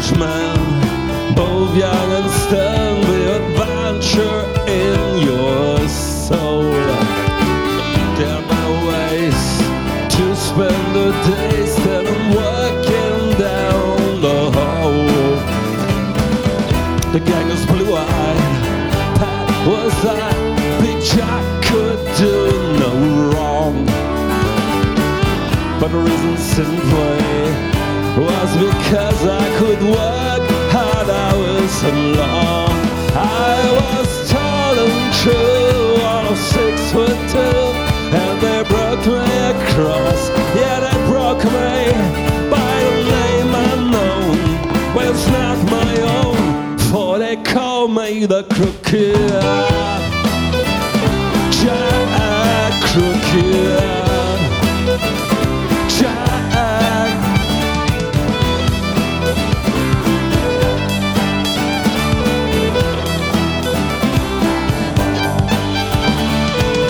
Englishmen, both young and stern, with adventure in your soul. There are no ways to spend the days that I'm working down the hole. The gang is blue-eyed, Pat was that, Big Jack could do no wrong. But the reason simply was because I could work hard hours and long. I was tall and true, all of 6'2", and they broke me across. Yeah, they broke me by a name unknown. Well, it's not my own, for they call me the Crooked.